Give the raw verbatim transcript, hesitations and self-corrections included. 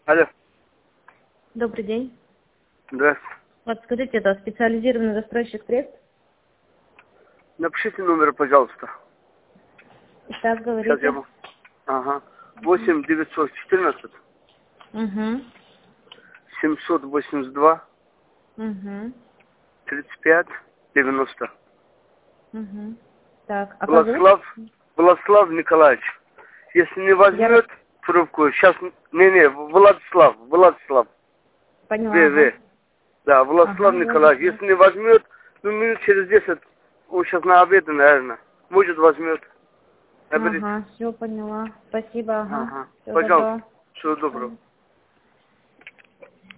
Алло. Добрый день. Здравствуйте. Вот скажите, это специализированный застройщик средств? Напишите номер, пожалуйста. Итак, Сейчас я говорите. вам. Ага. восемь девятьсот четырнадцать Угу. семьсот восемьдесят два Угу. тридцать пять девяносто. Угу. Так, а как зовут? Владислав, Владислав Николаевич. Если не Я вас возьмет трубку, сейчас... Не-не, Владислав, Владислав. поняла, В, ага. В. Да, Владислав Ага, Николаевич. Владислав. Если не возьмет, ну минут через десять, он сейчас на обеде, наверное. Может, возьмет. Наберите. Ага, все поняла. Спасибо, ага. Ага. Всего Пожалуйста. доброго. Всего доброго.